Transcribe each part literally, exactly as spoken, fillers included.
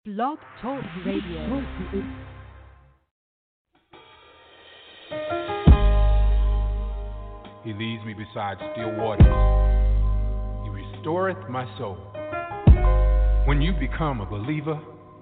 Blog Talk Radio. He leads me beside still waters. He restoreth my soul. When you become a believer,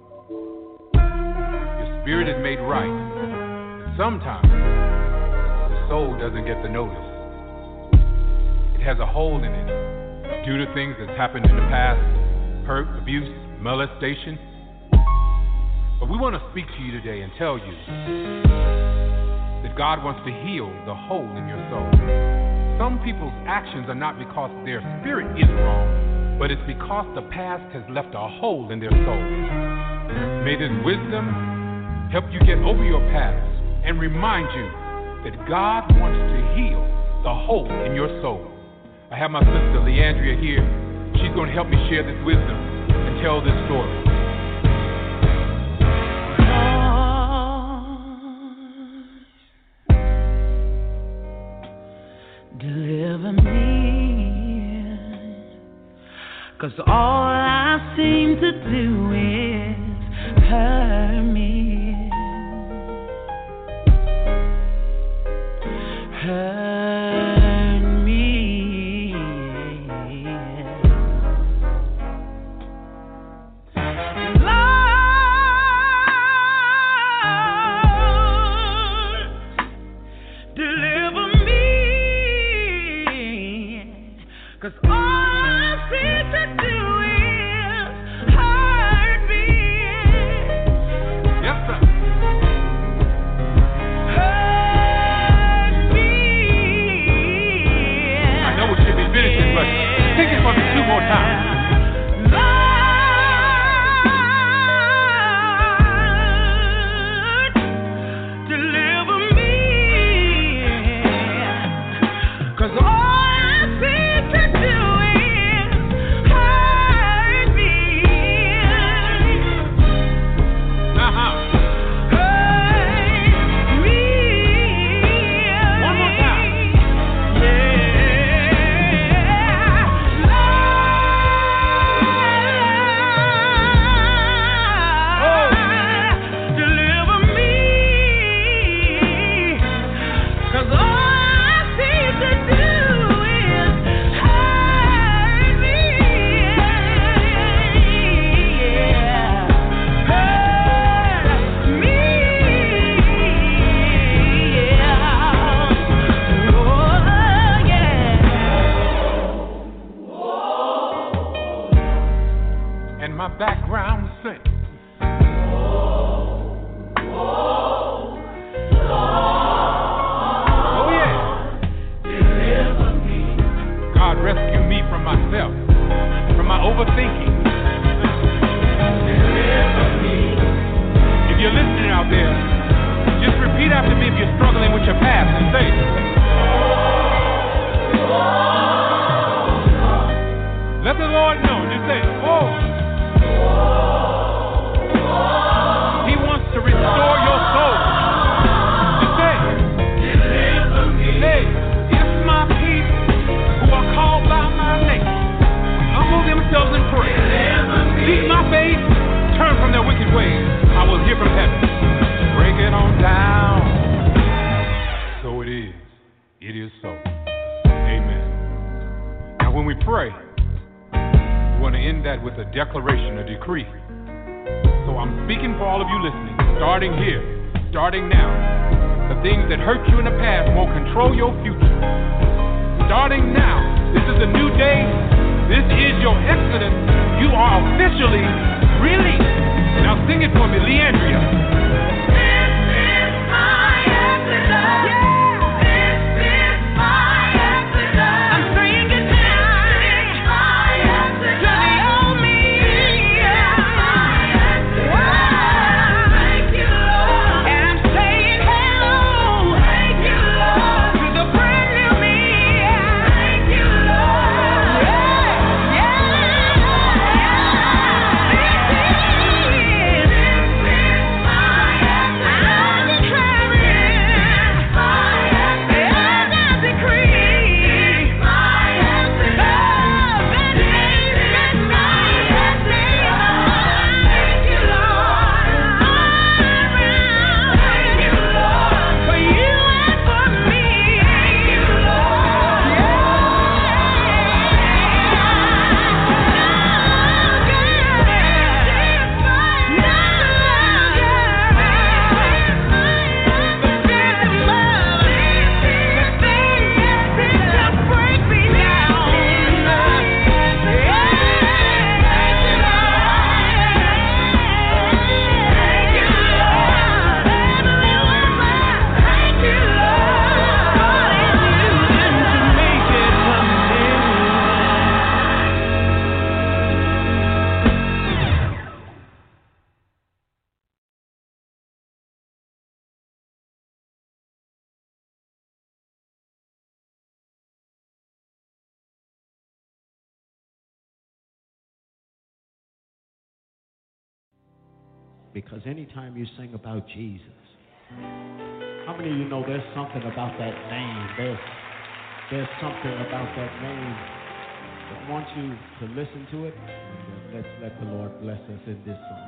your spirit is made right. And sometimes the soul doesn't get the notice. It has a hole in it due to things that's happened in the past, hurt, abuse, molestation. But we want to speak to you today and tell you that God wants to heal the hole in your soul. Some people's actions are not because their spirit is wrong, but it's because the past has left a hole in their soul. May this wisdom help you get over your past and remind you that God wants to heal the hole in your soul. I have my sister Leandria here. She's going to help me share this wisdom and tell this story. Deliver me, 'cause all I seem to do is hurt me, hurt me. Lord, deliver me. 'Cause all I seem to do is hurt me. Yes, sir. Hurt me. I know we should be finishing, but take it for me two more times. Lord, deliver me. 'Cause all background sing. Oh yeah. Deliver me. God, rescue me from myself, from my overthinking. Deliver me. If you're listening out there, just repeat after me if you're struggling with your past and say, let the Lord know. Just say, oh. He wants to restore your soul. Just say, deliver me. Hey, if my people who are called by my name humble themselves and pray, seek my face, turn from their wicked ways, I will hear from heaven. Break it on down. So it is. It is so. Amen. Now when we pray, we want to end that with a declaration, a decree. So I'm speaking for all of you listening, starting here, starting now. The things that hurt you in the past won't control your future. Starting now, this is a new day. This is your exodus. You are officially released. Now sing it for me, Leandria. Yeah. Because anytime you sing about Jesus, how many of you know there's something about that name? There's, there's something about that name. I want you to listen to it. And let's let the Lord bless us in this song.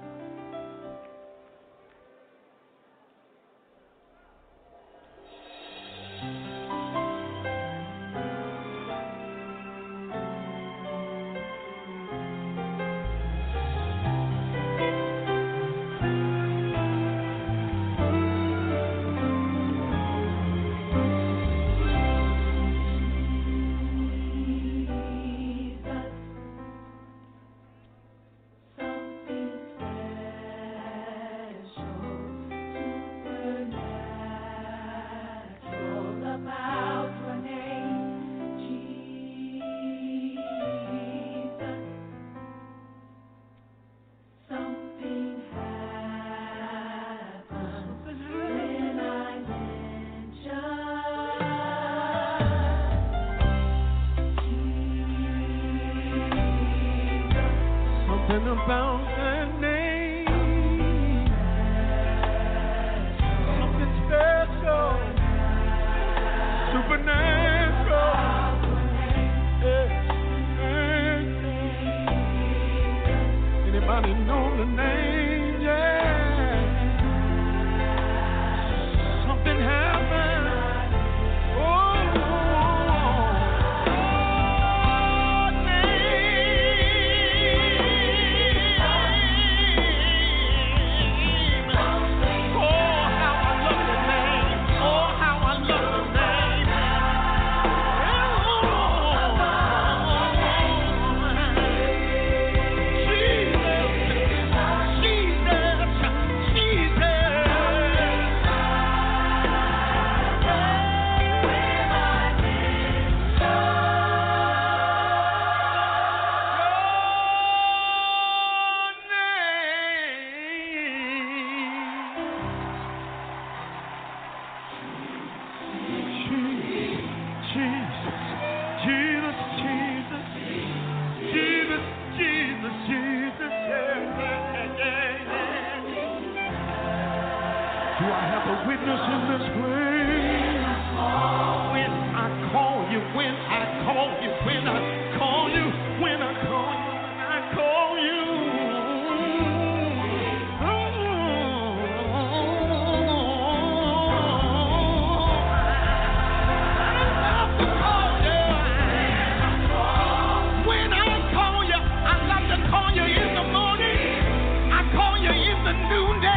About that name, something special, supernatural. Yeah. Anybody know the name? Yeah. Something happened. Oh. Noonday.